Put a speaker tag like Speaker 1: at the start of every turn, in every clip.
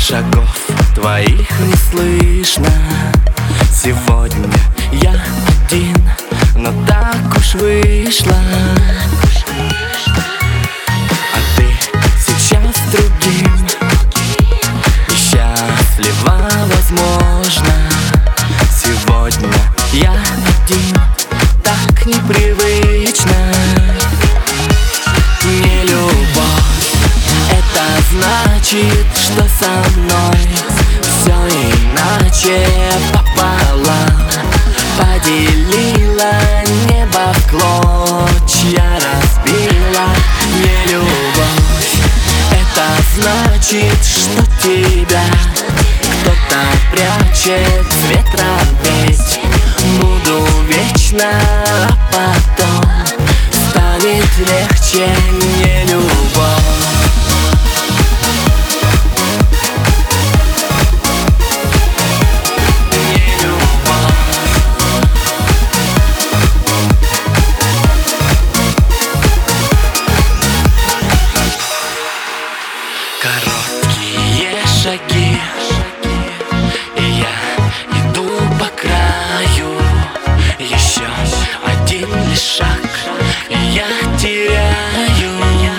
Speaker 1: Шагов твоих не слышно. Сегодня я один, но так уж вышло. А ты сейчас с другим, и счастлива, возможно. Сегодня я один, так непривычно. Не любовь, это значит, что со мной все иначе пополам. Поделила небо в клочья, разбила. Не любовь, это значит, что тебя кто-то прячет с ветром петь. Буду вечно, а потом станет легче. Не любовь. Короткие шаги, и я иду по краю. Еще один лишь шаг, и я теряю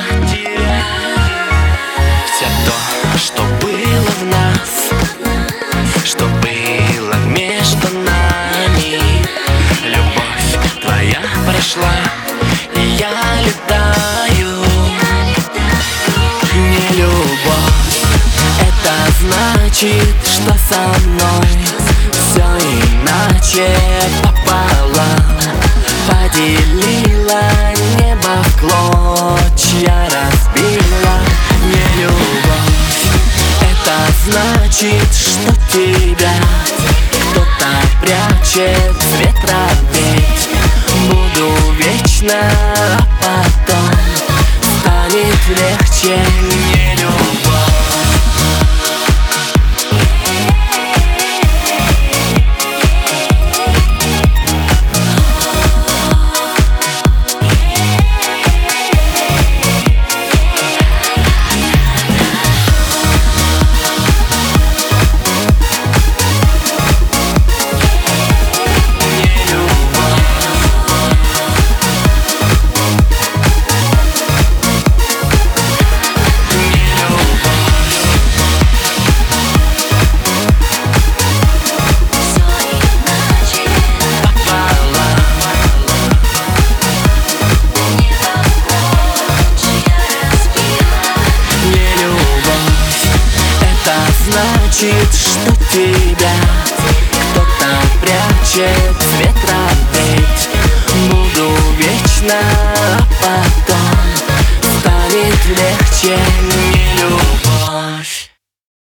Speaker 1: все то, что было в нас, что было между нами. Любовь твоя прошла, и я летаю. Не любовь, это значит, что со мной все иначе пополам. Поделила небо в клочья, разбила. Не любовь, это значит, что тебя кто-то прячет с ветром петь. Буду вечно, а потом станет легче. Не любовь. Значит, что тебя кто-то прячет с ветром петь. Буду вечно